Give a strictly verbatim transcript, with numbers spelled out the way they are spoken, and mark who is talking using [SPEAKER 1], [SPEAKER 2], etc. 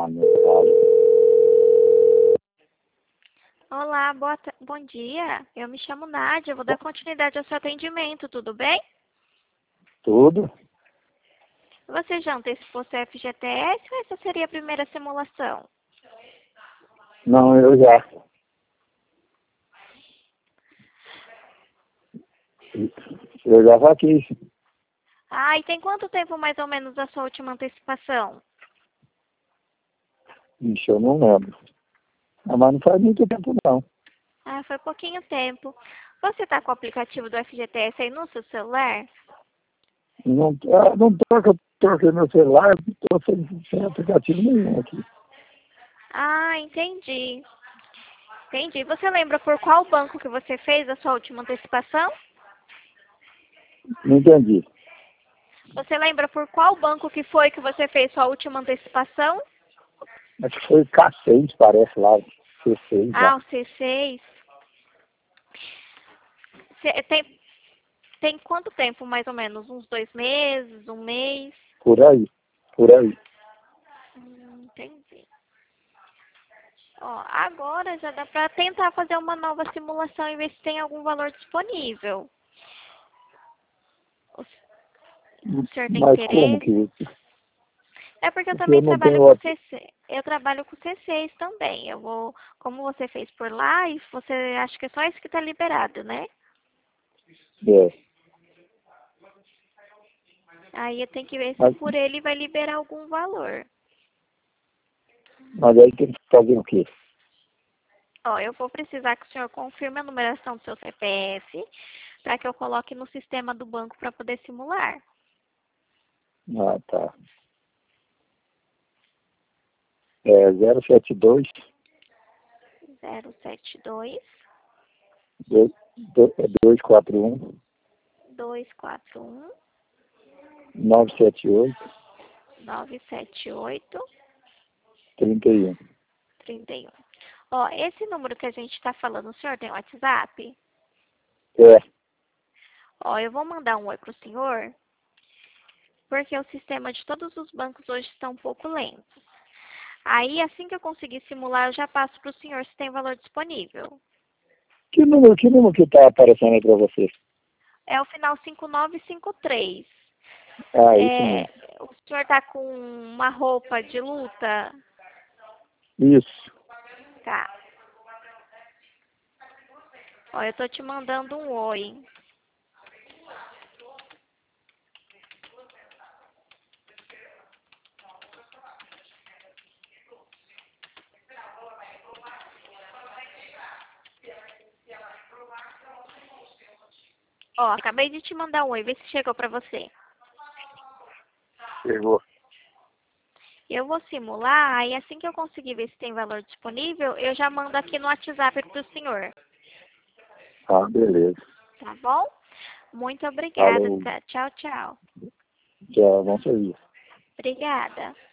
[SPEAKER 1] Ah, meu vale.
[SPEAKER 2] Olá, boa ta- bom dia. Eu me chamo Nádia, eu vou dar continuidade ao seu atendimento, tudo bem?
[SPEAKER 1] Tudo?
[SPEAKER 2] Você já antecipou seu F G T S ou essa seria a primeira simulação?
[SPEAKER 1] Não, eu já. Eu já fiz.
[SPEAKER 2] Ah, e tem quanto tempo mais ou menos a sua última antecipação?
[SPEAKER 1] Ixi, eu não lembro. Ah, mas não faz muito tempo, não.
[SPEAKER 2] Ah, foi pouquinho tempo. Você está com o aplicativo do F G T S aí no seu celular?
[SPEAKER 1] Não, ah, não troca, troquei meu celular, estou sem, sem aplicativo nenhum aqui.
[SPEAKER 2] Ah, entendi. Entendi. Você lembra por qual banco que você fez a sua última antecipação?
[SPEAKER 1] Não entendi.
[SPEAKER 2] Você lembra por qual banco que foi que você fez sua última antecipação?
[SPEAKER 1] Acho que foi K seis, parece lá. C seis,
[SPEAKER 2] Ah,
[SPEAKER 1] lá.
[SPEAKER 2] o C seis. Cê- Tem, tem quanto tempo, mais ou menos? Uns dois meses, um mês?
[SPEAKER 1] Por aí. Por aí.
[SPEAKER 2] Hum, entendi. Ó, agora já dá para tentar fazer uma nova simulação e ver se tem algum valor disponível. O, o senhor tem
[SPEAKER 1] Mas como
[SPEAKER 2] interesse?
[SPEAKER 1] que...
[SPEAKER 2] É porque eu
[SPEAKER 1] Porque eu
[SPEAKER 2] também
[SPEAKER 1] não
[SPEAKER 2] trabalho
[SPEAKER 1] tenho...
[SPEAKER 2] com
[SPEAKER 1] outro-
[SPEAKER 2] C C. Eu trabalho com C seis também. Eu vou, como você fez por lá, e você acha que é só isso que está liberado, né?
[SPEAKER 1] É.
[SPEAKER 2] Aí eu tenho que ver se
[SPEAKER 1] Mas,
[SPEAKER 2] por ele vai liberar algum valor.
[SPEAKER 1] mas aí tem que fazer o quê?
[SPEAKER 2] Ó, eu vou precisar que o senhor confirme a numeração do seu C P F para que eu coloque no sistema do banco para poder simular.
[SPEAKER 1] Ah, tá. É zero sete dois,
[SPEAKER 2] zero sete dois,
[SPEAKER 1] dois quatro um,
[SPEAKER 2] dois quatro um,
[SPEAKER 1] nove sete oito,
[SPEAKER 2] nove sete oito,
[SPEAKER 1] trinta e um.
[SPEAKER 2] três um. Ó, esse número que a gente está falando, o senhor tem WhatsApp?
[SPEAKER 1] É.
[SPEAKER 2] Ó, eu vou mandar um oi pro senhor, porque o sistema de todos os bancos hoje está um pouco lento. Aí, assim que eu conseguir simular, eu já passo para o senhor se tem valor disponível.
[SPEAKER 1] Que número, que número que tá aparecendo aí pra você?
[SPEAKER 2] É o final cinco nove cinco três.
[SPEAKER 1] Ah, isso
[SPEAKER 2] É,
[SPEAKER 1] mesmo.
[SPEAKER 2] o senhor tá com uma roupa de luta?
[SPEAKER 1] Isso.
[SPEAKER 2] Tá. Ó, eu tô te mandando um oi. Ó, acabei de te mandar um oi. Vê se chegou pra você.
[SPEAKER 1] Chegou.
[SPEAKER 2] Eu vou simular, aí assim que eu conseguir ver se tem valor disponível, eu já mando aqui no WhatsApp pro senhor.
[SPEAKER 1] Ah, beleza.
[SPEAKER 2] Tá bom? Muito obrigada.
[SPEAKER 1] Falou.
[SPEAKER 2] Tá? Tchau, tchau.
[SPEAKER 1] Tchau, bom serviço.
[SPEAKER 2] Obrigada.